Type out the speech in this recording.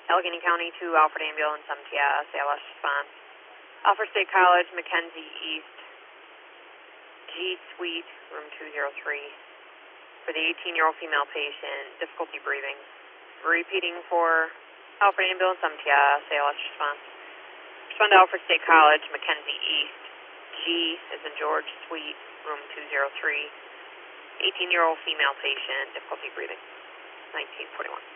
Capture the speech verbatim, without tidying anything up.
Allegheny County to Alfred Ambulance, M T S, A L S response. Alfred State College, Mackenzie East, G Suite, room two oh three. For the eighteen-year-old female patient, difficulty breathing. Repeating for Alfred Ambulance, M T S, A L S response. Respond to Alfred State College, Mackenzie East, G is in George, Suite, room two oh three. eighteen-year-old female patient, difficulty breathing. nineteen forty-one.